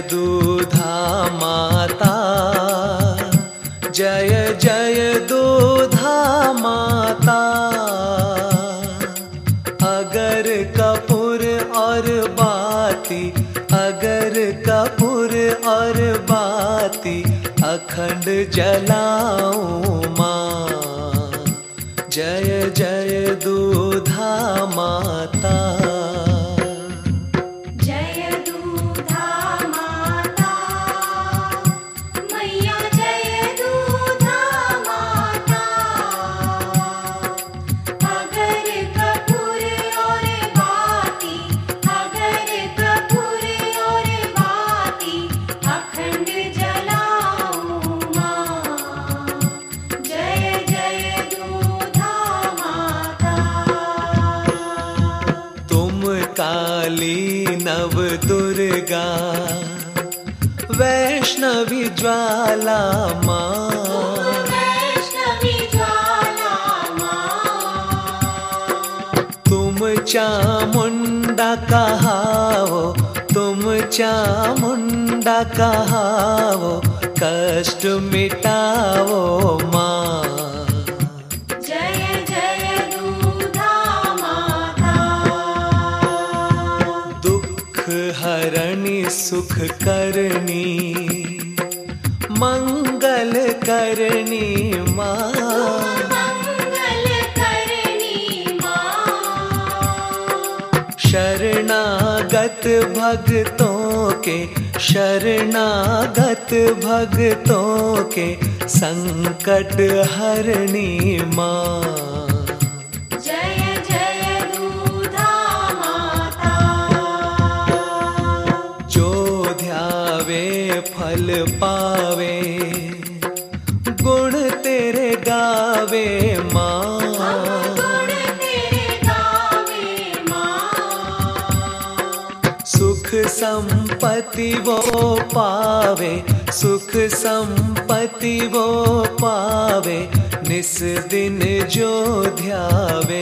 दूधा माता, जय जय दूधा माता। अगर कपूर और बाती, अगर कपूर और बाती अखंड जलाऊं माँ, जय जय दूधा माता। काली नव दुर्गा वैष्णवी ज्वाला माँ, तुम चामुंडा कहावो, तुम चामुंडा कहावो, कष्ट मिटावो माँ। हरणी सुख करनी, मंगल करनी माँ, मंगल करनी माँ। शरणागत भक्तों के, शरणागत भक्तों के संकट हरणी माँ। फल पावे, गुण तेरे गावे माँ, गुण तेरे गावे माँ। सुख संपत्ति वो पावे, सुख संपत्ति वो पावे, निस दिन जो ध्यावे।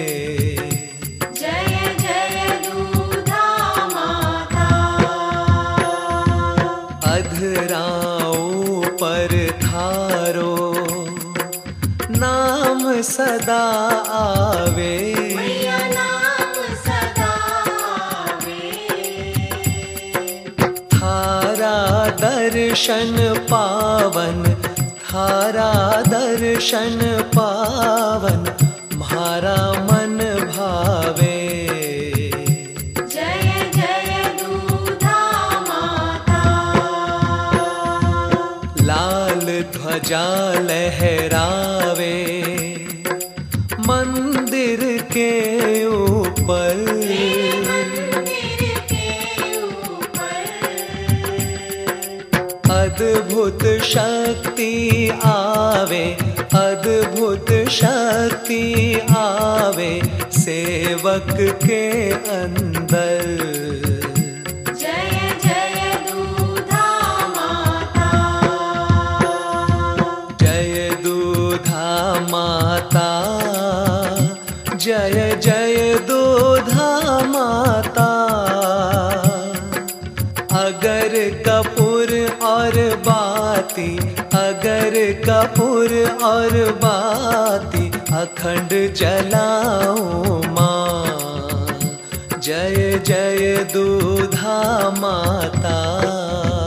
अधराओं पर थारो नाम सदा आवे, नाम सदा आवे। थारा दर्शन पावन, थारा दर्शन पावन, म्हारा मन भावे। ध्वजा लहरावे मंदिर के ऊपर, अद्भुत शक्ति आवे, अद्भुत शक्ति आवे सेवक के अंदर। माता जय जय दूधा माता। अगर कपूर और बाती, अगर कपूर और बाती अखंड जलाऊं माँ, जय जय दूधा माता।